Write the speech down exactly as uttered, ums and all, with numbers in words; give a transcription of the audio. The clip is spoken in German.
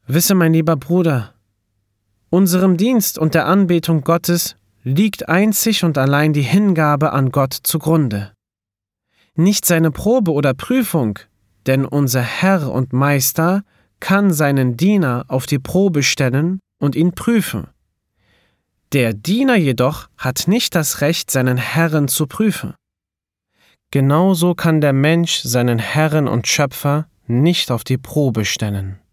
Wisse, mein lieber Bruder, unserem Dienst und der Anbetung Gottes liegt einzig und allein die Hingabe an Gott zugrunde. Nicht seine Probe oder Prüfung, denn unser Herr und Meister kann seinen Diener auf die Probe stellen und ihn prüfen. Der Diener jedoch hat nicht das Recht, seinen Herrn zu prüfen. Genauso kann der Mensch seinen Herrn und Schöpfer nicht auf die Probe stellen.